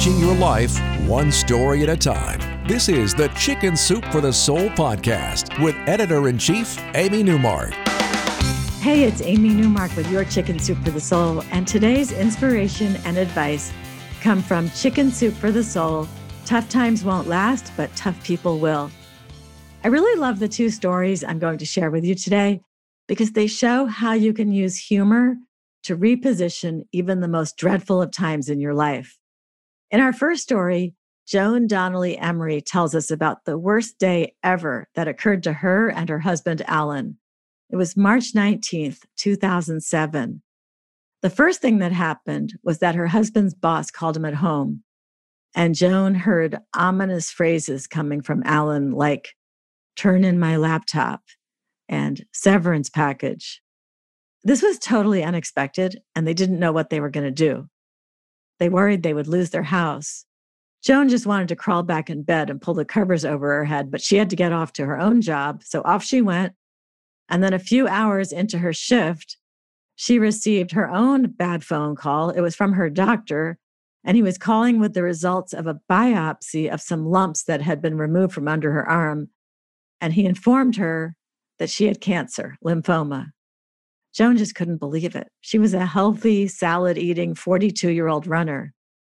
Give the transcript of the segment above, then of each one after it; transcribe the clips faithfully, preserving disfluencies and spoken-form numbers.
changing your life one story at a time. This is the Chicken Soup for the Soul podcast with Editor-in-Chief Amy Newmark. Hey, it's Amy Newmark with your Chicken Soup for the Soul, and today's inspiration and advice come from Chicken Soup for the Soul. Tough times won't last, but tough people will. I really love the two stories I'm going to share with you today because they show how you can use humor to reposition even the most dreadful of times in your life. In our first story, Joan Donnelly Emery tells us about the worst day ever that occurred to her and her husband, Alan. It was March nineteenth, two thousand seven. The first thing that happened was that her husband's boss called him at home, and Joan heard ominous phrases coming from Alan like, "Turn in my laptop," and "severance package." This was totally unexpected, and they didn't know what they were going to do. They worried they would lose their house. Joan just wanted to crawl back in bed and pull the covers over her head, but she had to get off to her own job, so off she went. And then a few hours into her shift, she received her own bad phone call. It was from her doctor, and he was calling with the results of a biopsy of some lumps that had been removed from under her arm. And he informed her that she had cancer, lymphoma. Joan just couldn't believe it. She was a healthy, salad-eating forty-two-year-old runner.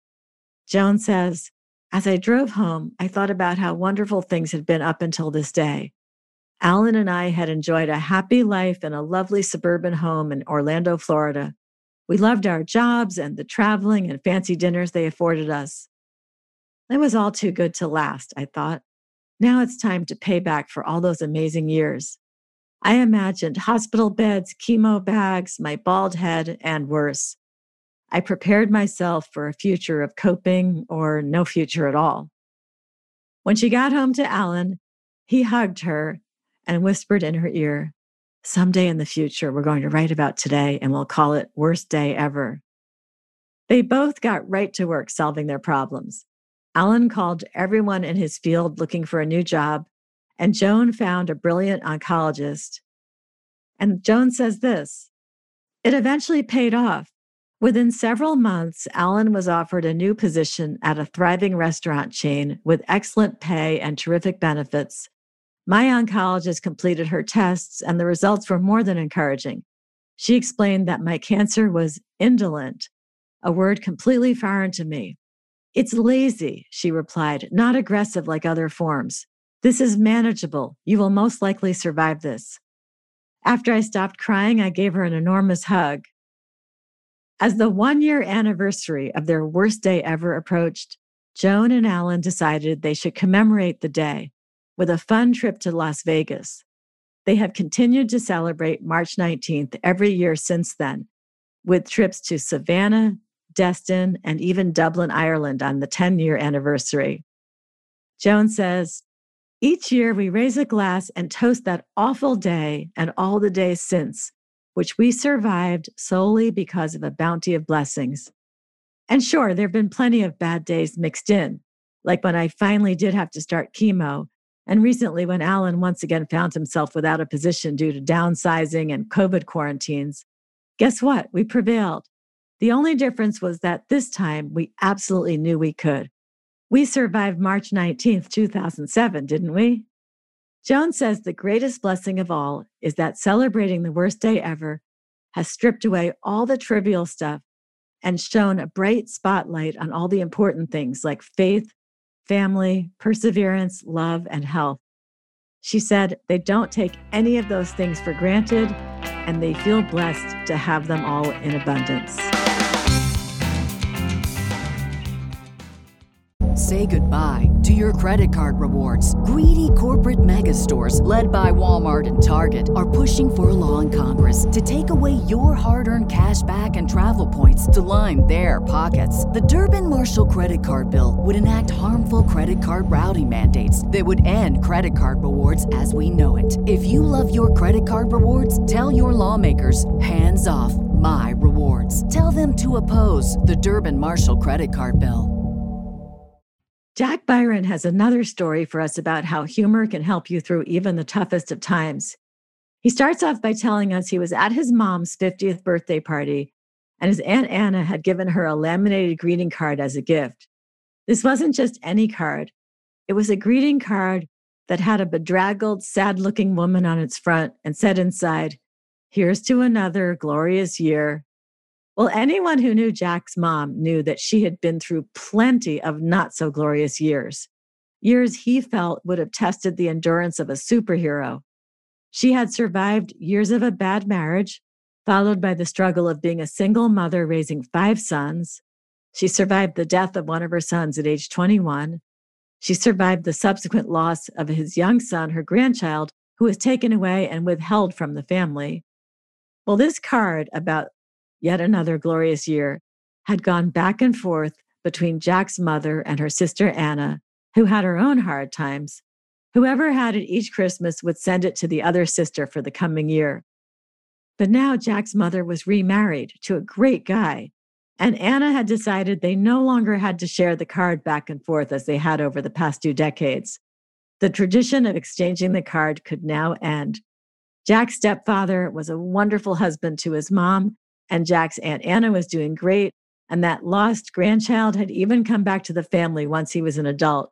Joan says, "As I drove home, I thought about how wonderful things had been up until this day. Alan and I had enjoyed a happy life in a lovely suburban home in Orlando, Florida. We loved our jobs and the traveling and fancy dinners they afforded us. It was all too good to last, I thought. Now it's time to pay back for all those amazing years. I imagined hospital beds, chemo bags, my bald head, and worse. I prepared myself for a future of coping or no future at all." When she got home to Alan, he hugged her and whispered in her ear, "Someday in the future, we're going to write about today and we'll call it Worst Day Ever." They both got right to work solving their problems. Alan called everyone in his field looking for a new job, and Joan found a brilliant oncologist. And Joan says this, "It eventually paid off. Within several months, Alan was offered a new position at a thriving restaurant chain with excellent pay and terrific benefits. My oncologist completed her tests, and the results were more than encouraging. She explained that my cancer was indolent, a word completely foreign to me. It's lazy," she replied, "not aggressive like other forms. This is manageable. You will most likely survive this." After I stopped crying, I gave her an enormous hug. As the one-year anniversary of their worst day ever approached, Joan and Alan decided they should commemorate the day with a fun trip to Las Vegas. They have continued to celebrate March nineteenth every year since then, with trips to Savannah, Destin, and even Dublin, Ireland on the ten-year anniversary. Joan says, "Each year we raise a glass and toast that awful day and all the days since, which we survived solely because of a bounty of blessings. And sure, there have been plenty of bad days mixed in, like when I finally did have to start chemo, and recently when Alan once again found himself without a position due to downsizing and COVID quarantines. Guess what? We prevailed. The only difference was that this time we absolutely knew we could. We survived March nineteenth, two thousand seven, didn't we?" Joan says the greatest blessing of all is that celebrating the worst day ever has stripped away all the trivial stuff and shone a bright spotlight on all the important things like faith, family, perseverance, love, and health. She said they don't take any of those things for granted, and they feel blessed to have them all in abundance. Say goodbye to your credit card rewards. Greedy corporate mega stores, led by Walmart and Target, are pushing for a law in Congress to take away your hard-earned cash back and travel points to line their pockets. The Durbin-Marshall credit card bill would enact harmful credit card routing mandates that would end credit card rewards as we know it. If you love your credit card rewards, tell your lawmakers, hands off my rewards. Tell them to oppose the Durbin-Marshall credit card bill. Jack Byron has another story for us about how humor can help you through even the toughest of times. He starts off by telling us he was at his mom's fiftieth birthday party, and his Aunt Anna had given her a laminated greeting card as a gift. This wasn't just any card. It was a greeting card that had a bedraggled, sad-looking woman on its front and said inside, "Here's to another glorious year." Well, anyone who knew Jack's mom knew that she had been through plenty of not-so-glorious years. Years he felt would have tested the endurance of a superhero. She had survived years of a bad marriage, followed by the struggle of being a single mother raising five sons. She survived the death of one of her sons at age twenty-one. She survived the subsequent loss of his young son, her grandchild, who was taken away and withheld from the family. Well, this card about yet another glorious year had gone back and forth between Jack's mother and her sister Anna, who had her own hard times. Whoever had it each Christmas would send it to the other sister for the coming year. But now Jack's mother was remarried to a great guy, and Anna had decided they no longer had to share the card back and forth as they had over the past two decades. The tradition of exchanging the card could now end. Jack's stepfather was a wonderful husband to his mom, and Jack's Aunt Anna was doing great, and that lost grandchild had even come back to the family once he was an adult.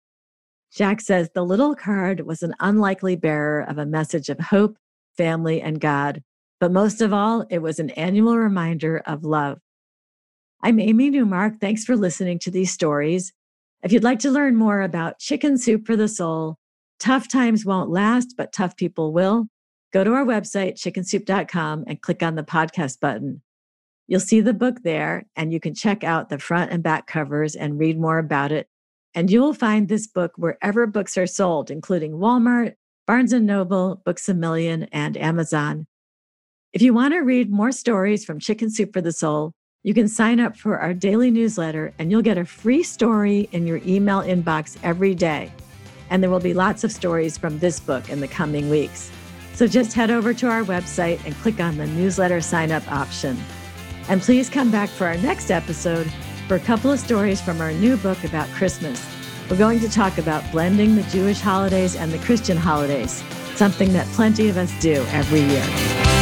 Jack says the little card was an unlikely bearer of a message of hope, family, and God, but most of all, it was an annual reminder of love. I'm Amy Newmark. Thanks for listening to these stories. If you'd like to learn more about Chicken Soup for the Soul, Tough Times Won't Last, but Tough People Will, go to our website, chicken soup dot com, and click on the podcast button. You'll see the book there, and you can check out the front and back covers and read more about it. And you'll find this book wherever books are sold, including Walmart, Barnes and Noble, Books A Million, and Amazon. If you want to read more stories from Chicken Soup for the Soul, you can sign up for our daily newsletter, and you'll get a free story in your email inbox every day. And there will be lots of stories from this book in the coming weeks. So just head over to our website and click on the newsletter sign-up option. And please come back for our next episode for a couple of stories from our new book about Christmas. We're going to talk about blending the Jewish holidays and the Christian holidays, something that plenty of us do every year.